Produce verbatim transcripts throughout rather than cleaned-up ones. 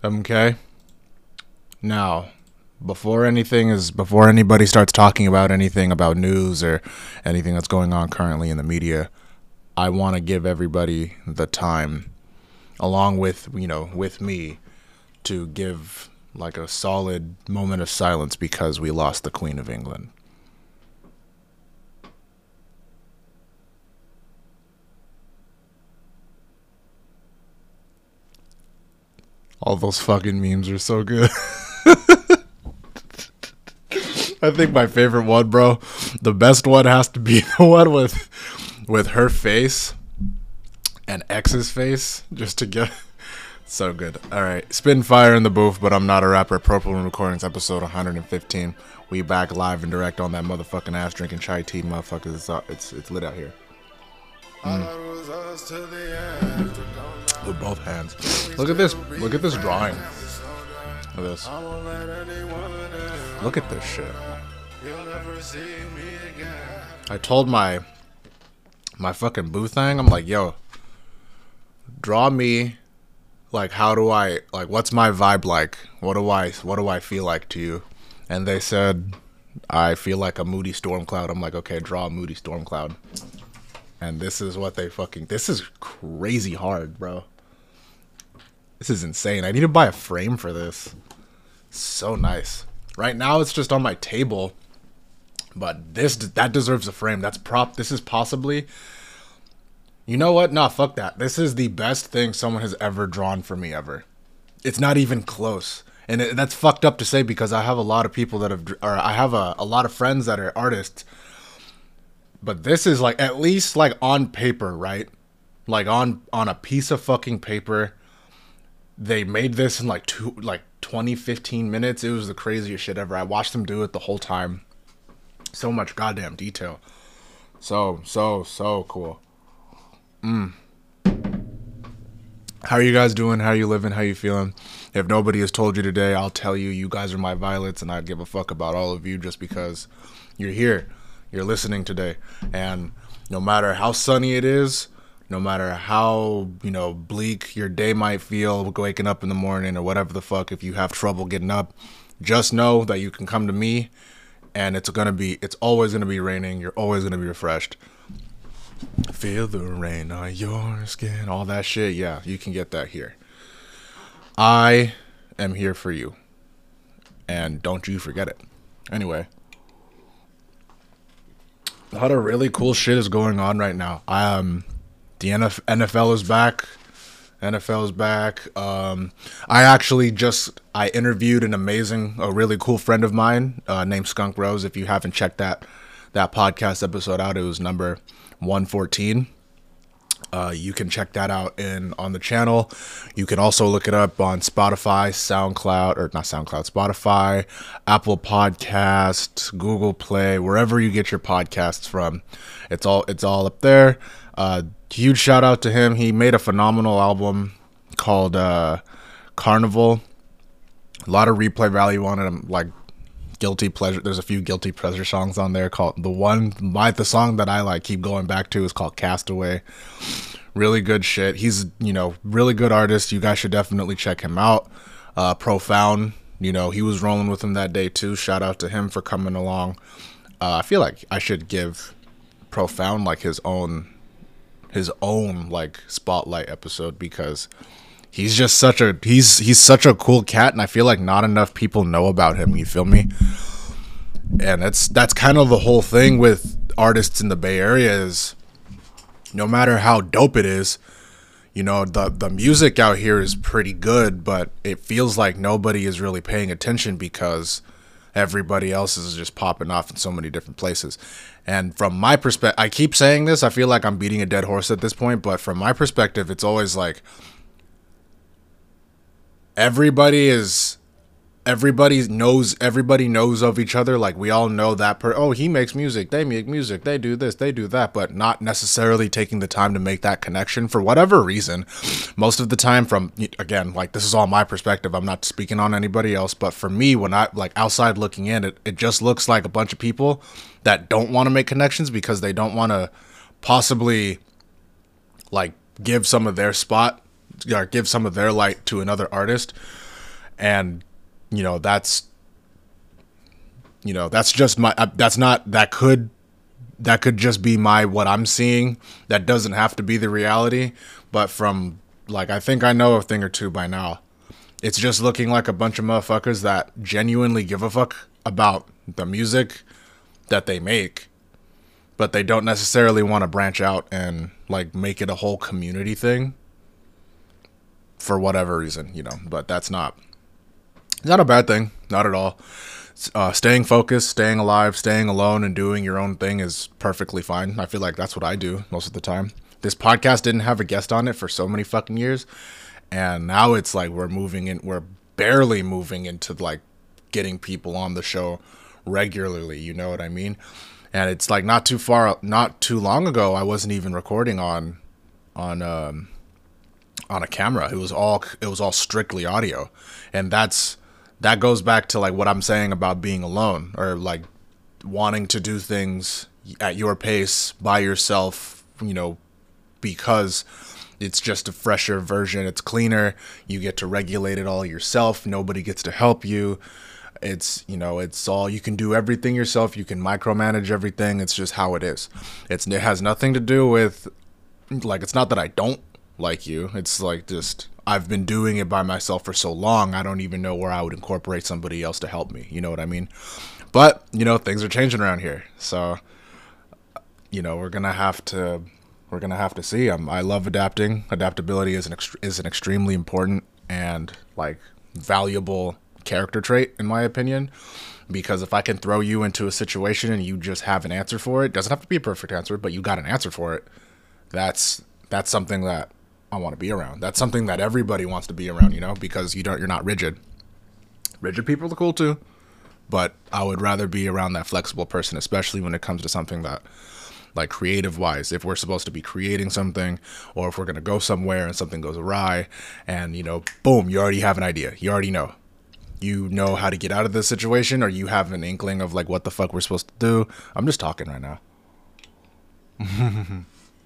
Okay. Now, before anything is before anybody starts talking about anything about news or anything that's going on currently in the media, I want to give everybody the time, along with you know with me, to give like a solid moment of silence because we lost the Queen of England. All those fucking memes are so good. I think my favorite one, bro, the best one has to be the one with with her face and X's face, just to get so good. All right, spin fire in the booth, but I'm not a rapper. Purple Room Recordings, episode one hundred fifteen. We back live and direct on that motherfucking ass drinking chai tea, motherfuckers. It's uh, it's, it's lit out here. Mm. With both hands. Look at this. Look at this drawing. Look at this. Look at this shit. I told my my fucking boo thing, I'm like, yo, draw me like how do I like what's my vibe like? What do I what do I feel like to you? And they said I feel like a moody storm cloud. I'm like, okay, draw a moody storm cloud. And this is what they fucking this is crazy hard, bro. This is insane. I need to buy a frame for this. So nice. Right now it's just on my table, but this that deserves a frame. That's prop. This is possibly, you know what? Nah, fuck that. This is the best thing someone has ever drawn for me ever. It's not even close, and it, that's fucked up to say because I have a lot of people that have, or I have a, a lot of friends that are artists. But this is like at least like on paper, right? Like on on a piece of fucking paper. They made this in like two, like twenty, fifteen minutes. It was the craziest shit ever. I watched them do it the whole time. So much goddamn detail. So, so, so cool. Mm. How are you guys doing? How are you living? How are you feeling? If nobody has told you today, I'll tell you, you guys are my violets, and I give a fuck about all of you just because you're here. You're listening today. And no matter how sunny it is, no matter how, you know, bleak your day might feel, waking up in the morning or whatever the fuck, if you have trouble getting up, just know that you can come to me and it's going to be, it's always going to be raining. You're always going to be refreshed. Feel the rain on your skin, all that shit. Yeah, you can get that here. I am here for you. And don't you forget it. Anyway. A lot of really cool shit is going on right now. Um... The N F L is back. N F L is back. Um, I actually just I interviewed an amazing, a really cool friend of mine uh, named Skunk Rose. If you haven't checked that that podcast episode out, it was number one fourteen. Uh, you can check that out in on the channel. You can also look it up on Spotify, SoundCloud, or not SoundCloud, Spotify, Apple Podcasts, Google Play, wherever you get your podcasts from. It's all it's all up there. Uh, huge shout out to him. He made a phenomenal album called uh, Carnival. A lot of replay value on it. I'm like guilty pleasure. There's a few guilty pleasure songs on there. Called the one my the song that I like keep going back to is called Castaway. Really good shit. He's you know really good artist. You guys should definitely check him out. Uh, Profound. You know he was rolling with him that day too. Shout out to him for coming along. Uh, I feel like I should give Profound like his own. his own like spotlight episode because he's just such a he's he's such a cool cat, and I feel like not enough people know about him, you feel me? And that's that's kind of the whole thing with artists in the Bay Area is no matter how dope it is, you know, the the music out here is pretty good, but it feels like nobody is really paying attention because everybody else is just popping off in so many different places. And from my perspective, I keep saying this, I feel like I'm beating a dead horse at this point, but from my perspective, it's always like everybody is everybody knows everybody knows of each other. Like we all know that per oh, he makes music, they make music, they do this, they do that, but not necessarily taking the time to make that connection for whatever reason. Most of the time, from again, like this is all my perspective, I'm not speaking on anybody else, but for me, when I like outside looking in, it, it just looks like a bunch of people that don't want to make connections because they don't want to possibly like give some of their spot or give some of their light to another artist. And, you know, that's, you know, that's just my, uh, that's not, that could, that could just be my, what I'm seeing. That doesn't have to be the reality. But from, like, I think I know a thing or two by now. It's just looking like a bunch of motherfuckers that genuinely give a fuck about the music that they make, but they don't necessarily want to branch out and, like, make it a whole community thing for whatever reason, you know. But that's not, not a bad thing. Not at all. Uh, staying focused, staying alive, staying alone, and doing your own thing is perfectly fine. I feel like that's what I do most of the time. This podcast didn't have a guest on it for so many fucking years. And now it's like we're moving in, we're barely moving into like getting people on the show regularly. You know what I mean? And it's like not too far, not too long ago, I wasn't even recording on, on, um, on a camera. It was all, it was all strictly audio. And that's, that goes back to like what I'm saying about being alone, or like wanting to do things at your pace by yourself, you know, because it's just a fresher version. It's cleaner. You get to regulate it all yourself. Nobody gets to help you. It's, you know, it's all, you can do everything yourself. You can micromanage everything. It's just how it is. It's, it has nothing to do with, like, it's not that I don't like you. It's like just, I've been doing it by myself for so long. I don't even know where I would incorporate somebody else to help me. You know what I mean? But, you know, things are changing around here. So, you know, we're going to have to, We're gonna have to see. Um, I love adapting. Adaptability is an ext- is an extremely important and like valuable character trait, in my opinion. Because if I can throw you into a situation and you just have an answer for it, doesn't have to be a perfect answer, but you got an answer for it. That's that's something that I want to be around. That's something that everybody wants to be around. You know, because you don't you're not rigid. Rigid people are cool too, but I would rather be around that flexible person, especially when it comes to something that, like, creative wise, if we're supposed to be creating something, or if we're going to go somewhere and something goes awry and, you know, boom, you already have an idea. You already know. You know how to get out of this situation, or you have an inkling of like what the fuck we're supposed to do. I'm just talking right now. I'm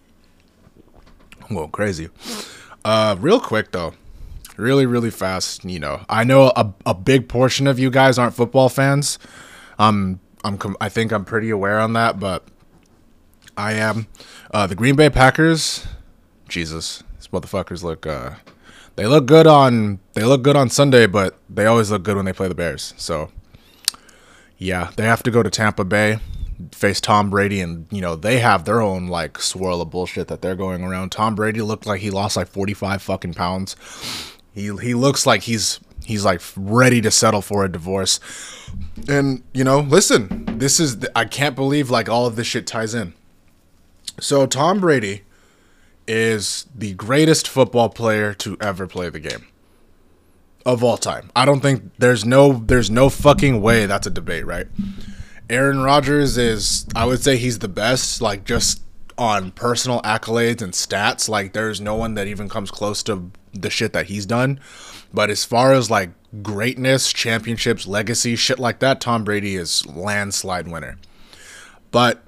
going crazy. Uh, real quick though, really, really fast. You know, I know a, a big portion of you guys aren't football fans. Um, I'm, I think I'm pretty aware on that, but I am. Uh, the Green Bay Packers, Jesus, these motherfuckers look, uh, they look good on, they look good on Sunday, but they always look good when they play the Bears. So, yeah, they have to go to Tampa Bay, face Tom Brady, and, you know, they have their own, like, swirl of bullshit that they're going around. Tom Brady looked like he lost, like, forty-five fucking pounds. He, he looks like he's, he's, like, ready to settle for a divorce. And, you know, listen, this is, I can't believe, like, all of this shit ties in. So Tom Brady is the greatest football player to ever play the game of all time. I don't think there's no there's no fucking way that's a debate, right? Aaron Rodgers is, I would say he's the best, like just on personal accolades and stats. Like there's no one that even comes close to the shit that he's done. But as far as like greatness, championships, legacy, shit like that, Tom Brady is landslide winner. But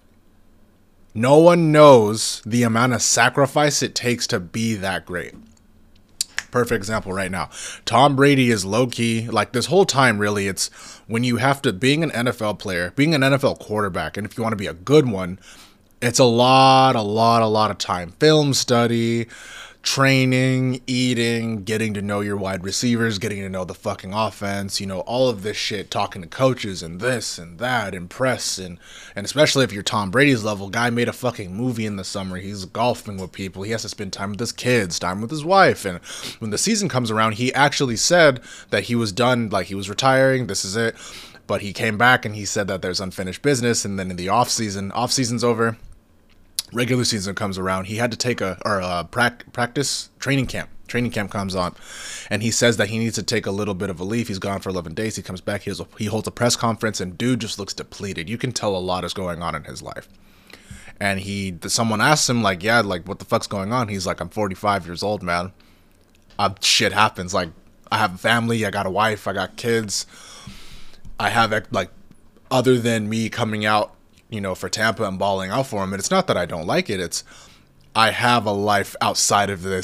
no one knows the amount of sacrifice it takes to be that great. Perfect example right now. Tom Brady is low-key, like this whole time really, it's when you have to, being an N F L player, being an N F L quarterback, and if you want to be a good one, it's a lot, a lot, a lot of time. Film study, training, eating, getting to know your wide receivers, getting to know the fucking offense, you know, all of this shit, talking to coaches and this and that and press, and and especially if you're Tom Brady's level, guy made a fucking movie in the summer, he's golfing with people, he has to spend time with his kids, time with his wife, and when the season comes around, he actually said that he was done, like he was retiring, this is it, but he came back and he said that there's unfinished business, and then in the off season, off season's over, regular season comes around, he had to take a or a practice training camp. Training camp comes on, and he says that he needs to take a little bit of a leave. He's gone for eleven days. He comes back. He has a, he holds a press conference, and dude just looks depleted. You can tell a lot is going on in his life. And he, someone asks him like, yeah, like what the fuck's going on? He's like, I'm forty-five years old, man. Uh, shit happens. Like I have a family. I got a wife. I got kids. I have like, other than me coming out, you know, for Tampa and balling out for him. And it's not that I don't like it. It's I have a life outside of this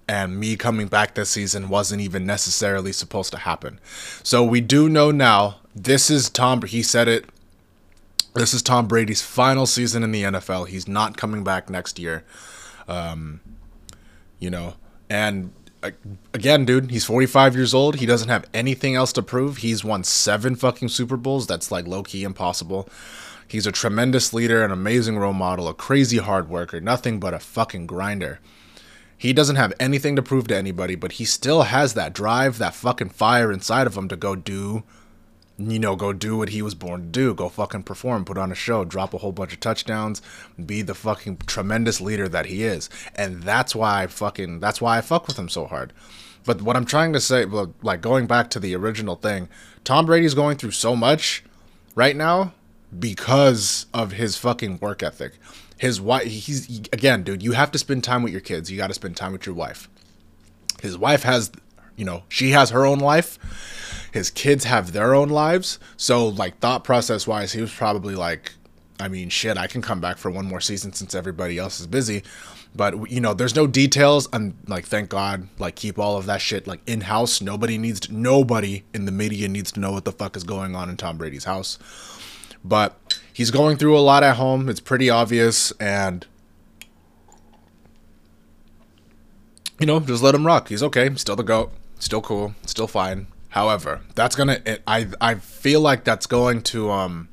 and me coming back this season wasn't even necessarily supposed to happen. So we do know now, this is Tom, he said it, this is Tom Brady's final season in the N F L. He's not coming back next year. Um, you know, and uh, again, dude, he's forty-five years old. He doesn't have anything else to prove. He's won seven fucking Super Bowls. That's like low-key impossible. He's a tremendous leader, an amazing role model, a crazy hard worker, nothing but a fucking grinder. He doesn't have anything to prove to anybody, but he still has that drive, that fucking fire inside of him to go do, you know, go do what he was born to do. Go fucking perform, put on a show, drop a whole bunch of touchdowns, be the fucking tremendous leader that he is. And that's why I fucking, that's why I fuck with him so hard. But what I'm trying to say, like going back to the original thing, Tom Brady's going through so much right now because of his fucking work ethic. His wife, he's, he, again, dude, you have to spend time with your kids. You got to spend time with your wife. His wife has, you know, she has her own life. His kids have their own lives. So, like, thought process wise, he was probably like, I mean, shit, I can come back for one more season since everybody else is busy. But, you know, there's no details. I'm like, thank God, like, keep all of that shit, like, in-house. Nobody needs to, nobody in the media needs to know what the fuck is going on in Tom Brady's house. But he's going through a lot at home. It's pretty obvious. And, you know, just let him rock. He's okay. Still the GOAT. Still cool. Still fine. However, that's going to, I I feel like that's going to um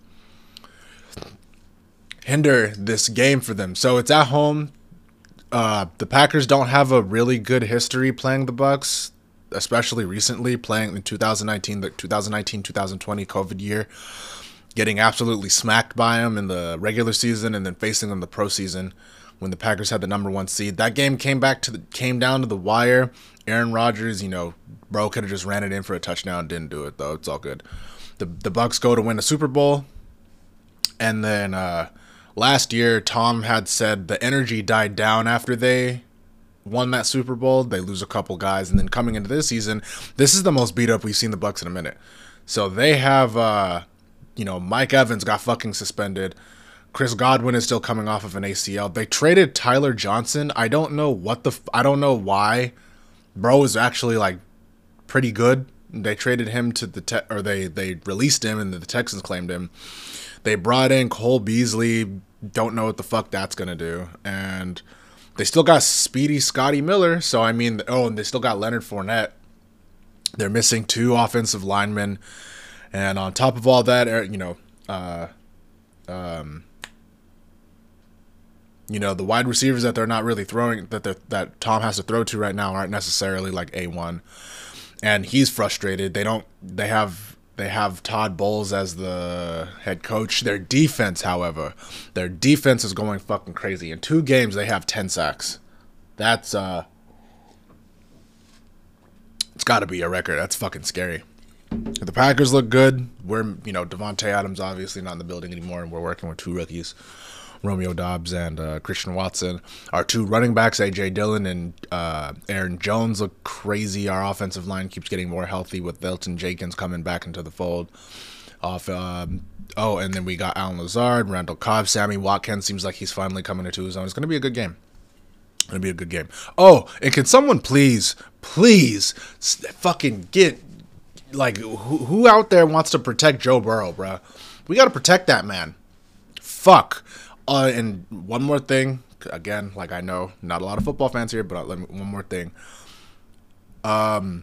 hinder this game for them. So it's at home. Uh, the Packers don't have a really good history playing the Bucs, especially recently, playing in two thousand nineteen, the twenty nineteen twenty twenty COVID year. Getting absolutely smacked by them in the regular season and then facing them in the pro season when the Packers had the number one seed. That game came back to the came down to the wire. Aaron Rodgers, you know, bro could have just ran it in for a touchdown. Didn't do it though. It's all good. The the Bucs go to win the Super Bowl, and then uh, last year Tom had said the energy died down after they won that Super Bowl. They lose a couple guys, and then coming into this season, this is the most beat up we've seen the Bucs in a minute. So they have. Uh, You know, Mike Evans got fucking suspended. Chris Godwin is still coming off of an A C L. They traded Tyler Johnson. I don't know what the... F- I don't know why. Bro is actually, like, pretty good. They traded him to the... Te- or they, they released him, and the Texans claimed him. They brought in Cole Beasley. Don't know what the fuck that's going to do. And they still got speedy Scotty Miller. So, I mean... Oh, and they still got Leonard Fournette. They're missing two offensive linemen. And on top of all that, you know, uh, um, you know, the wide receivers that they're not really throwing, that that Tom has to throw to right now, aren't necessarily like A one, and he's frustrated. They don't. They have. They have Todd Bowles as the head coach. Their defense, however, their defense is going fucking crazy. In two games, they have ten sacks. That's uh, it's got to be a record. That's fucking scary. The Packers look good. We're, you know, Devontae Adams obviously not in the building anymore, and we're working with two rookies, Romeo Doubs and uh, Christian Watson. Our two running backs, A J Dillon and uh, Aaron Jones, look crazy. Our offensive line keeps getting more healthy with Velton Jenkins coming back into the fold. Off, um, oh, and then we got Alan Lazard, Randall Cobb, Sammy Watkins. Seems like he's finally coming into his own. It's going to be a good game. It's going to be a good game. Oh, and can someone please, please fucking get... Like, who, who out there wants to protect Joe Burrow, bro? We got to protect that man. Fuck. Uh, and one more thing. Again, like, I know not a lot of football fans here, but let me, one more thing. Um,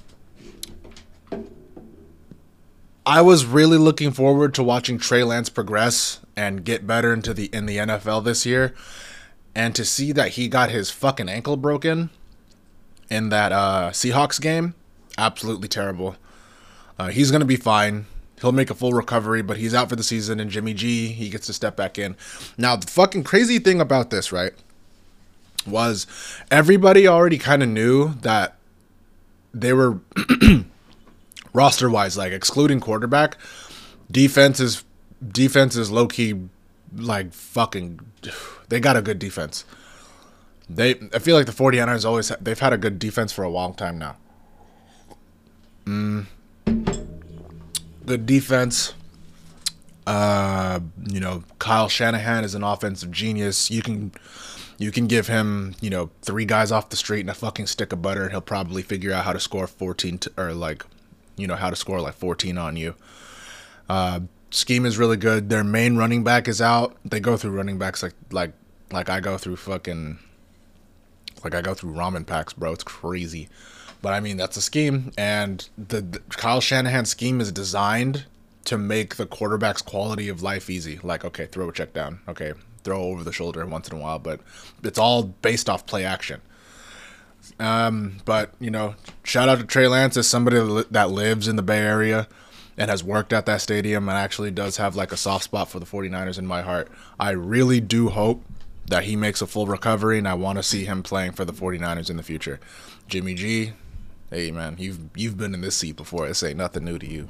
I was really looking forward to watching Trey Lance progress and get better into the in the N F L this year. And to see that he got his fucking ankle broken in that uh, Seahawks game, absolutely terrible. Uh, he's going to be fine. He'll make a full recovery, but he's out for the season, and Jimmy G, he gets to step back in. Now, the fucking crazy thing about this, right, was everybody already kind of knew that they were, roster-wise, like, excluding quarterback, defense is, defense is low-key, like, fucking, they got a good defense. They, I feel like the 49ers always, they've had a good defense for a long time now. Mm. Good defense. Uh, you know, Kyle Shanahan is an offensive genius. You can You can give him, you know, three guys off the street and a fucking stick of butter, and he'll probably figure out how to score fourteen to, or like, you know, how to score like fourteen on you. Uh, scheme is really good. Their main running back is out. They go through running backs like like like I go through fucking like I go through ramen packs, bro. It's crazy. But I mean, that's a scheme, and the, the Kyle Shanahan scheme is designed to make the quarterback's quality of life easy. Like, okay, throw a check down. Okay, throw over the shoulder once in a while, but it's all based off play action. Um, but, you know, shout out to Trey Lance as somebody that lives in the Bay Area and has worked at that stadium and actually does have like a soft spot for the 49ers in my heart. I really do hope that he makes a full recovery, and I want to see him playing for the 49ers in the future. Jimmy G, hey man, you've you've been in this seat before. This ain't nothing new to you.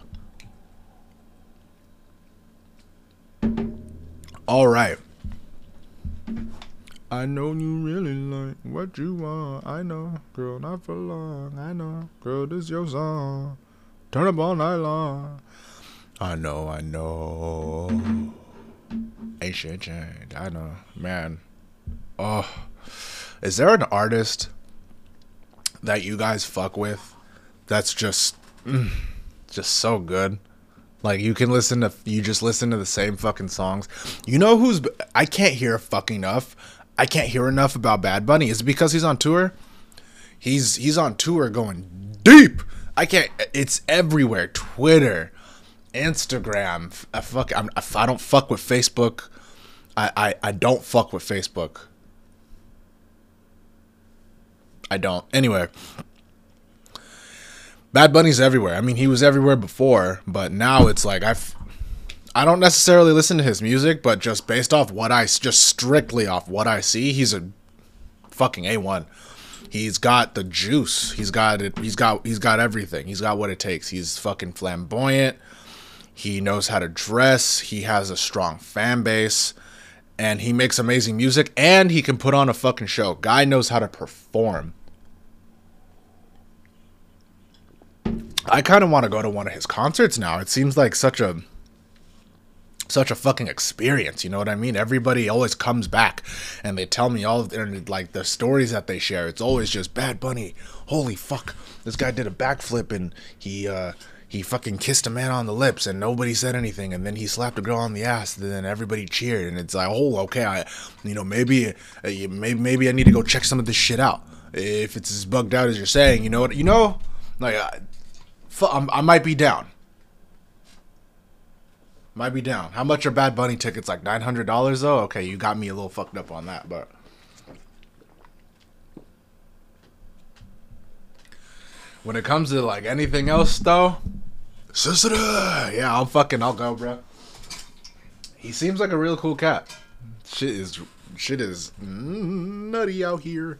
All right. I know you really like what you want. I know, girl, not for long. I know, girl, this your song. Turn up all night long. I know, I know. Ain't shit changed. I know, man. Oh, is there an artist that you guys fuck with that's just mm, just so good? Like, you can listen to you just listen to the same fucking songs. You know who's I can't hear fucking enough. I can't hear enough about Bad Bunny. Is it because he's on tour? He's he's on tour going deep. I can't. It's everywhere. Twitter, Instagram. I fuck. I'm, I don't fuck with Facebook. I, I I don't fuck with Facebook. I don't. Anyway, Bad Bunny's everywhere. I mean, he was everywhere before, but now it's like I've. I don't necessarily listen to his music, but just based off what I just strictly off what I see, he's a fucking A one. He's got the juice. He's got it. He's got he's got everything. He's got what it takes. He's fucking flamboyant. He knows how to dress. He has a strong fan base. And he makes amazing music, and he can put on a fucking show. Guy knows how to perform. I kind of want to go to one of his concerts now. It seems like such a such a fucking experience, you know what I mean? Everybody always comes back, and they tell me all of their, like, the stories that they share. It's always just Bad Bunny. Holy fuck, this guy did a backflip, and he uh he fucking kissed a man on the lips and nobody said anything, and then he slapped a girl on the ass, and then everybody cheered, and it's like, oh, okay, I, you know, maybe, uh, maybe, maybe I need to go check some of this shit out. If it's as bugged out as you're saying, you know what, you know, like, I, I'm, I might be down. Might be down. How much are Bad Bunny tickets? Like nine hundred dollars though? Okay, you got me a little fucked up on that, but. When it comes to like anything else though, yeah, I'll fucking I'll go, bro. He seems like a real cool cat. Shit is shit is nutty out here.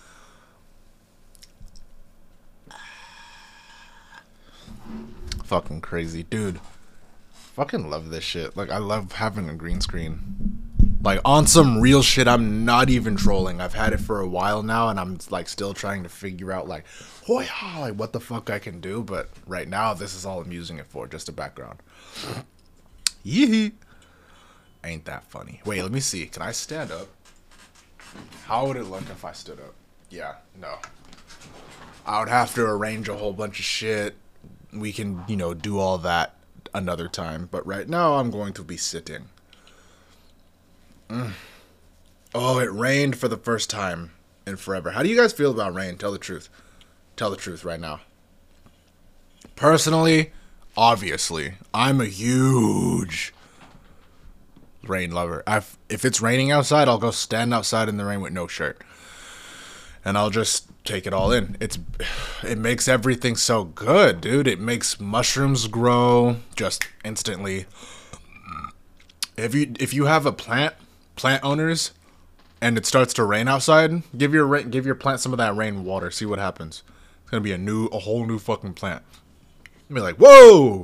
Fucking crazy, dude. Fucking love this shit. Like, I love having a green screen. Like, on some real shit, I'm not even trolling. I've had it for a while now, and I'm, like, still trying to figure out, like, oh yeah, like, what the fuck I can do. But right now, this is all I'm using it for, just a background. Yee. Ain't that funny. Wait, let me see. Can I stand up? How would it look if I stood up? Yeah, no. I would have to arrange a whole bunch of shit. We can, you know, do all that another time. But right now, I'm going to be sitting. Mm. Oh, it rained for the first time in forever. How do you guys feel about rain? Tell the truth. Tell the truth right now. Personally, obviously, I'm a huge rain lover. I've, if it's raining outside, I'll go stand outside in the rain with no shirt. And I'll just take it all in. It's, it makes everything so good, dude. It makes mushrooms grow just instantly. If you if you have a plant, plant owners, and it starts to rain outside, give your ra- give your plant some of that rain water. See what happens. It's gonna be a new, a whole new fucking plant. Be like, whoa!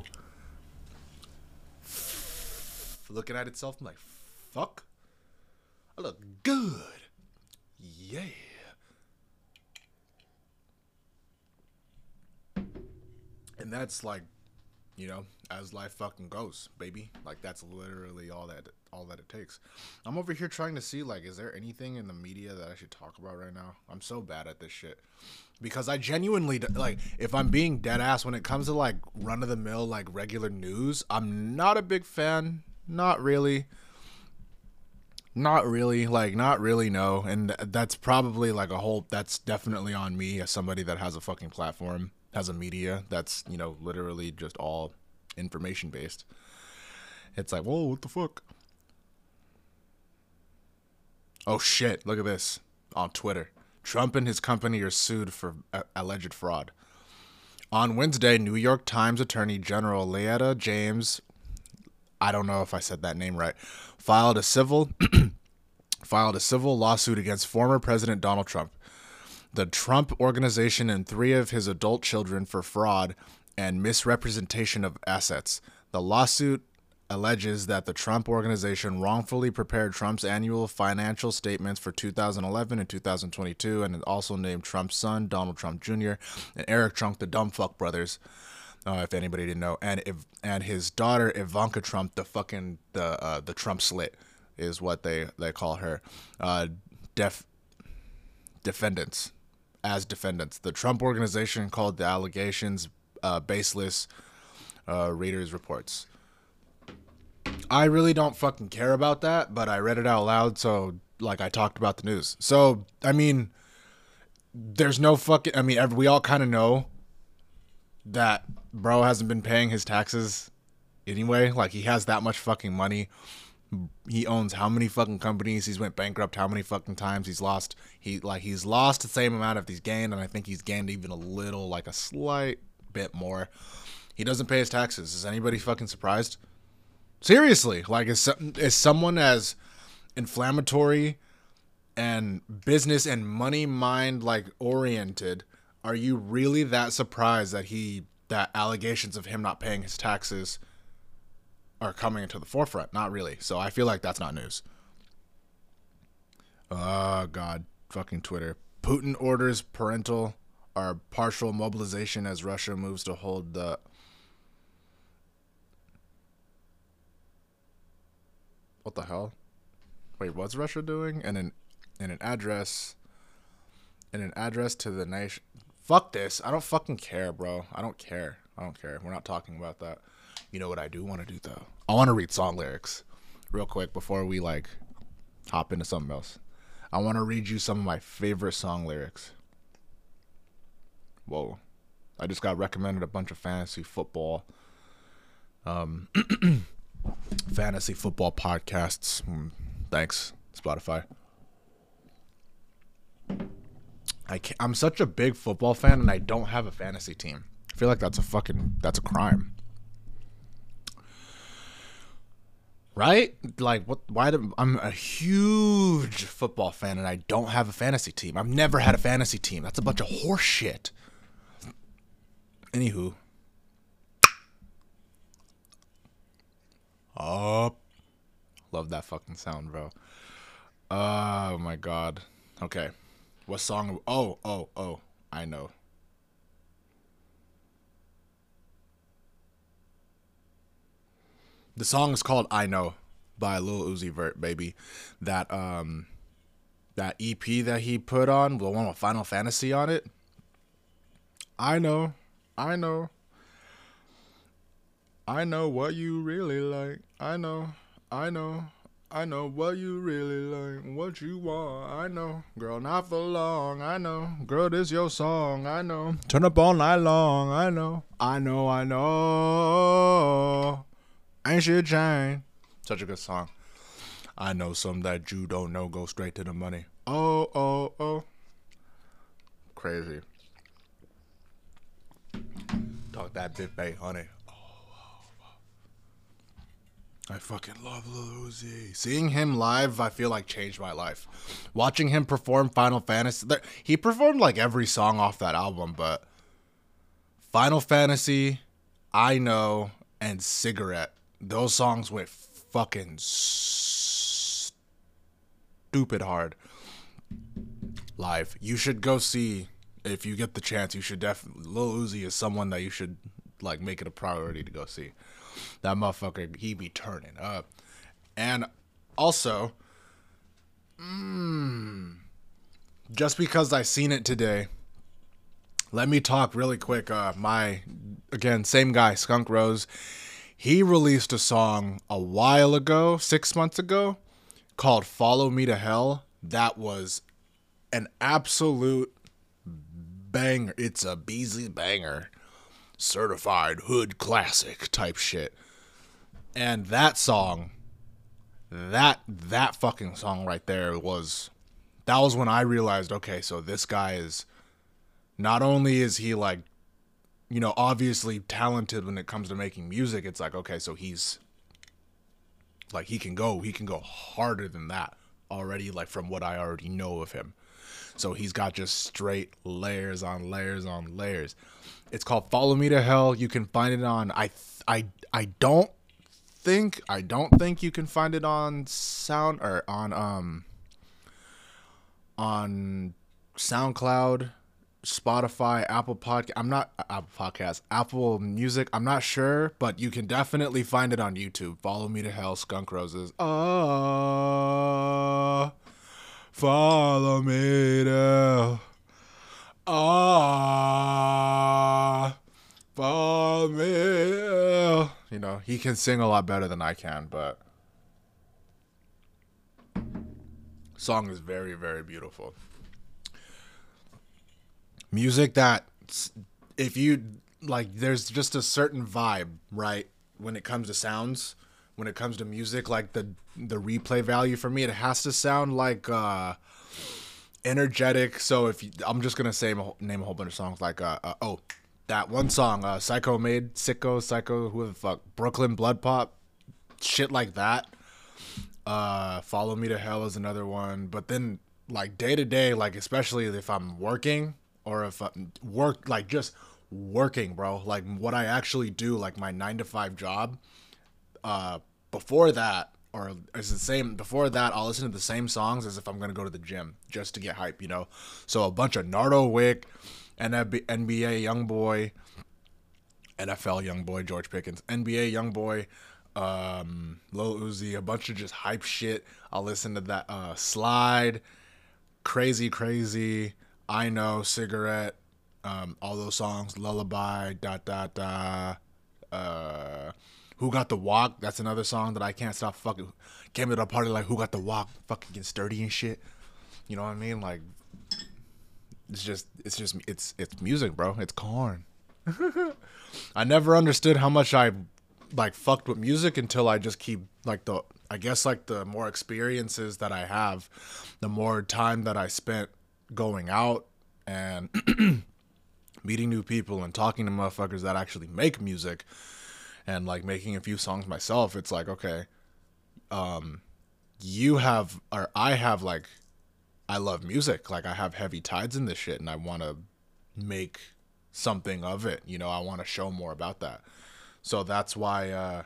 Looking at itself, I'm like, fuck. I look good. Yeah. And that's like you know, as life fucking goes, baby. Like that's literally all that all that it takes. I'm over here trying to see like, is there anything in the media that I should talk about right now? I'm so bad at this shit because I genuinely like, if I'm being dead ass when it comes to like run of the mill like regular news, I'm not a big fan. Not really. Not really, like, not really, no. And that's probably like a whole, that's definitely on me as somebody that has a fucking platform, has a media that's, you know, literally just all information based. It's like, whoa, what the fuck? Oh shit, look at this on Twitter. Trump and his company are sued for uh, alleged fraud. On Wednesday, New York Times Attorney General Letitia James, I don't know if I said that name right, filed a civil filed a civil lawsuit against former President Donald Trump, the Trump Organization, and three of his adult children for fraud and misrepresentation of assets. The lawsuit alleges that the Trump Organization wrongfully prepared Trump's annual financial statements for two thousand eleven and two thousand twenty-two, and also named Trump's son, Donald Trump Junior, and Eric Trump, the dumb fuck brothers. Uh, if anybody didn't know, and if and his daughter Ivanka Trump, the fucking the uh, the Trump slit, is what they, they call her, uh, def defendants as defendants. The Trump Organization called the allegations uh, baseless. Uh, Reuters reports. I really don't fucking care about that, but I read it out loud, so like I talked about the news. So I mean, there's no fucking. I mean, we all kind of know that bro hasn't been paying his taxes anyway. Like, he has that much fucking money. He owns how many fucking companies? He's went bankrupt how many fucking times? He's lost he like he's lost the same amount of he's gained, and I think he's gained even a little, like a slight bit more. He doesn't pay his taxes. Is anybody fucking surprised? Seriously, like, is is someone as inflammatory and business and money mind like oriented, are you really that surprised that he that allegations of him not paying his taxes are coming into the forefront? Not really. So I feel like that's not news. Oh God, fucking Twitter. Putin orders parental or partial mobilization as Russia moves to hold the what the hell? Wait, what's Russia doing? And an in an address in an address to the nation. Fuck this. I don't fucking care, bro. I don't care. I don't care. We're not talking about that. You know what I do want to do, though? I want to read song lyrics real quick before we, like, hop into something else. I want to read you some of my favorite song lyrics. Whoa. I just got recommended a bunch of fantasy football, um, fantasy football podcasts. Thanks, Spotify. I can't, I'm such a big football fan, and I don't have a fantasy team. I feel like that's a fucking that's a crime, right? Like, what? Why? Do, I'm a huge football fan, and I don't have a fantasy team. I've never had a fantasy team. That's a bunch of horse shit. Anywho, oh, love that fucking sound, bro. Oh my God. Okay. What song? Oh, oh, oh. I know. The song is called "I Know" by Lil Uzi Vert, baby. That um, that E P that he put on, the one with Final Fantasy on it. I know, I know, I know what you really like. I know, I know. I know what you really like, what you want. I know, girl, not for long. I know, girl, this your song. I know, turn up all night long. I know, I know, I know. Ain't shit changed. Such a good song. I know some that you don't know. Go straight to the money. Oh, oh, oh. Crazy. Talk that bit, babe, honey. I fucking love Lil Uzi. Seeing him live, I feel like changed my life. Watching him perform Final Fantasy, he performed like every song off that album, but Final Fantasy, I Know, and Cigarette, those songs went fucking stupid hard live. You should go see, if you get the chance, you should definitely, Lil Uzi is someone that you should like make it a priority to go see. That motherfucker, he be turning up. And also, mm, just because I seen it today, let me talk really quick. Uh, my, again, same guy, Skunk Rose. He released a song a while ago, six months ago, called Follow Me to Hell. That was an absolute banger. It's a Beasley banger. Certified hood classic type shit. And that song, that that fucking song right there was, that was when I realized, okay, so this guy is, not only is he like, you know, obviously talented when it comes to making music, it's like, okay, so he's like, he can go, he can go harder than that already, like from what I already know of him. So he's got just straight layers on layers on layers. It's called Follow Me to Hell. You can find it on, I, I, I don't think, I don't think you can find it on sound or on, um, on SoundCloud, Spotify, Apple Podcast. I'm not Apple Podcast, Apple Music. I'm not sure, but you can definitely find it on YouTube. Follow Me to Hell, Skunk Roses. Ah, follow me to ah, follow me. You know, he can sing a lot better than I can, but song is very, very beautiful. Music that, if you like, there's just a certain vibe, right? When it comes to sounds, when it comes to music, like the the replay value for me, it has to sound like uh, energetic. So if you, I'm just gonna say name a whole bunch of songs, like uh, uh oh, that one song, uh, Psycho made, Sicko, Psycho, who the fuck, Brooklyn Blood Pop, shit like that. Uh, Follow Me to Hell is another one. But then like day to day, like especially if I'm working. Or if I work, like just working, bro, like what I actually do, like my nine to five job, uh, before that, or it's the same, before that, I'll listen to the same songs as if I'm going to go to the gym just to get hype, you know? So a bunch of Nardo Wick, N B A Youngboy, N F L Youngboy, George Pickens, N B A Youngboy, um, Lil Uzi, a bunch of just hype shit. I'll listen to that, uh, Slide, Crazy Crazy, I Know, Cigarette, um, all those songs, Lullaby, dot, dot, dot, uh, Who Got the Walk, that's another song that I can't stop fucking, came to the party like, Who Got the Walk, fucking get sturdy and shit, you know what I mean, like, it's just, it's just, it's, it's music, bro, it's corn. I never understood how much I, like, fucked with music until I just keep, like, the, I guess, like, the more experiences that I have, the more time that I spent going out and meeting new people and talking to motherfuckers that actually make music and like making a few songs myself, it's like, okay, um, you have, or I have like, I love music. Like I have heavy tides in this shit and I want to make something of it. You know, I want to show more about that. So that's why, uh,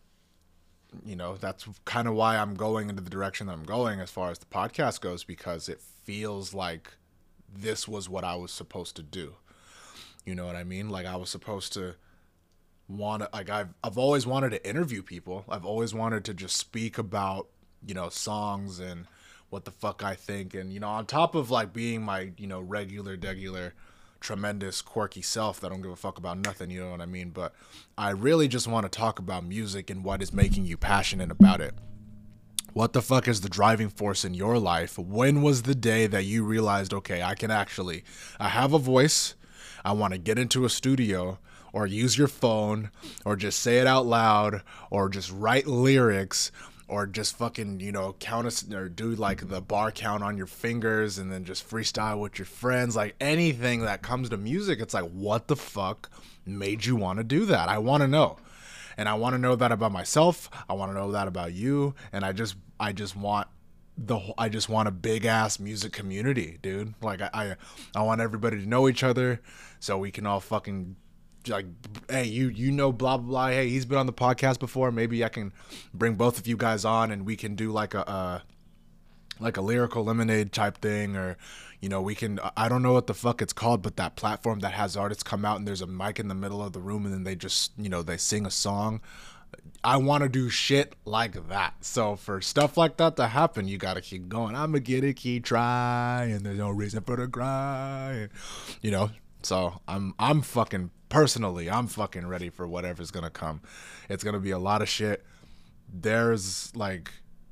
you know, that's kind of why I'm going into the direction that I'm going as far as the podcast goes, because it feels like this was what I was supposed to do. You know what I mean? Like I was supposed to want to, like I've, I've always wanted to interview people. I've always wanted to just speak about, you know, songs and what the fuck I think. And, you know, on top of like being my, you know, regular, degular, tremendous, quirky self that don't give a fuck about nothing, you know what I mean? But I really just want to talk about music and what is making you passionate about it. What the fuck is the driving force in your life? When was the day that you realized, okay, I can actually, I have a voice, I want to get into a studio or use your phone or just say it out loud or just write lyrics or just fucking, you know, count us or do like the bar count on your fingers and then just freestyle with your friends. Like anything that comes to music, it's like, what the fuck made you want to do that? I want to know. And I want to know that about myself. I want to know that about you. And I just, I just want the, I just want a big ass music community, dude. Like I, I, I want everybody to know each other so we can all fucking, like, hey, you you know blah blah blah, hey, he's been on the podcast before, maybe I can bring both of you guys on and we can do like a uh like a Lyrical Lemonade type thing, or you know, we can, I don't know what the fuck it's called, but that platform that has artists come out and there's a mic in the middle of the room and then they just, you know, they sing a song. I want to do shit like that. So for stuff like that to happen, you got to keep going. I'm gonna get it, keep trying. There's no reason for the grind, you know. So I'm I'm fucking personally, I'm fucking ready for whatever's gonna come. It's gonna be a lot of shit. There's like,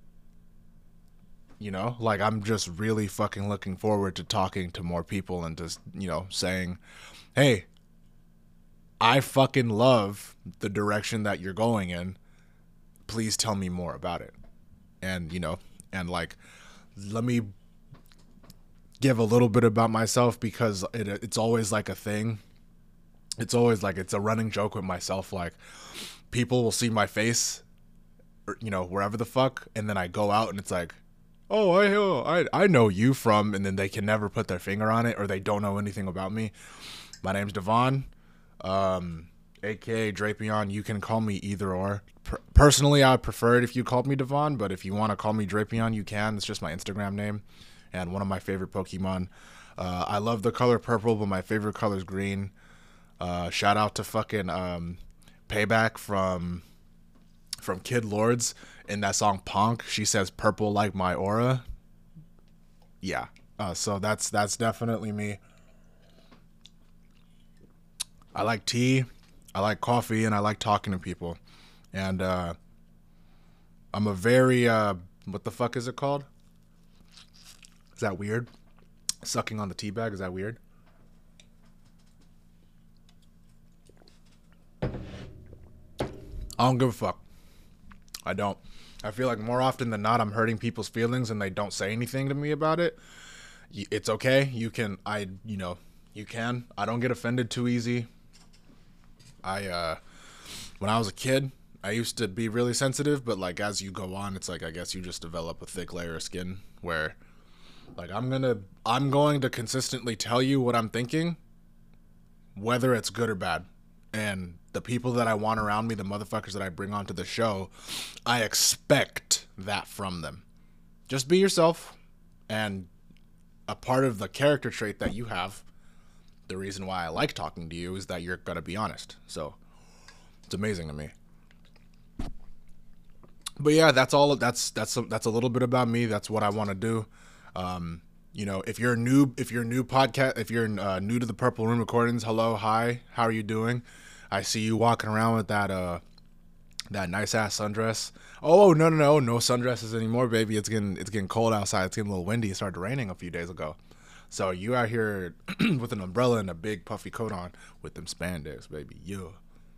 you know, like I'm just really fucking looking forward to talking to more people and just, you know, saying, hey, I fucking love the direction that you're going in. Please tell me more about it. And, you know, and like, let me give a little bit about myself, because it, it's always like a thing. It's always like, it's a running joke with myself. Like, people will see my face, or, you know, wherever the fuck, and then I go out and it's like, oh, I know, I, I know you from, and then they can never put their finger on it, or they don't know anything about me. My name's Devon, um, aka Drapion. You can call me either or. Per- personally, I prefer it if you called me Devon, but if you want to call me Drapion, you can. It's just my Instagram name, and one of my favorite Pokemon. Uh, I love the color purple, but my favorite color is green. Uh, shout out to fucking um, Payback from from Kid Lords in that song Punk. She says purple like my aura. Yeah. Uh, so that's that's definitely me. I like tea, I like coffee, and I like talking to people. And uh, I'm a very uh, what the fuck is it called? Is that weird? Sucking on the tea bag, is that weird? I don't give a fuck. I don't. I feel like more often than not, I'm hurting people's feelings and they don't say anything to me about it. It's okay. You can, I, you know, you can. I don't get offended too easy. I, uh, when I was a kid, I used to be really sensitive, but like as you go on, it's like, I guess you just develop a thick layer of skin where like I'm gonna, I'm going to consistently tell you what I'm thinking, whether it's good or bad. And the people that I want around me, the motherfuckers that I bring onto the show, I expect that from them. Just be yourself. And a part of the character trait that you have, the reason why I like talking to you, is that you're going to be honest. So it's amazing to me. But yeah, that's all. That's that's a, that's a little bit about me. That's what I want to do. Um, you know, if you're new, if you're new podcast, if you're uh, new to the Purple Room Recordings, hello, hi, how are you doing? I see you walking around with that uh that nice ass sundress. Oh no no no no sundresses anymore, baby. It's getting it's getting cold outside. It's getting a little windy. It started raining a few days ago. So you out here with an umbrella and a big puffy coat on with them spandex, baby. Yeah.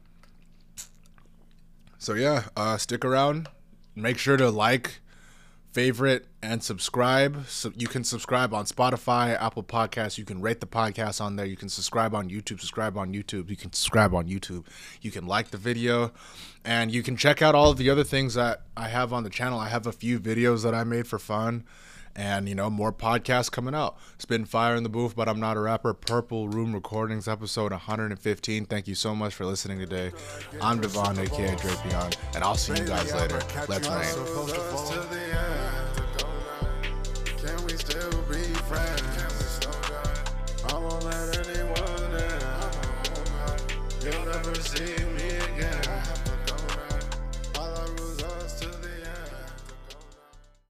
So yeah, uh, stick around. Make sure to like, favorite, and subscribe. So you can subscribe on Spotify, Apple Podcasts. You can rate the podcast on there. You can subscribe on YouTube. Subscribe on YouTube. You can subscribe on YouTube. You can like the video, and you can check out all of the other things that I have on the channel. I have a few videos that I made for fun, and you know, more podcasts coming out. Spin fire in the booth, but I'm not a rapper. Purple Room Recordings, episode one hundred fifteen. Thank you so much for listening today. I'm Devon, aka Drapion, and I'll see you guys later. Let's rain. Can we still be friends? I won't let anyone in. You'll never see me.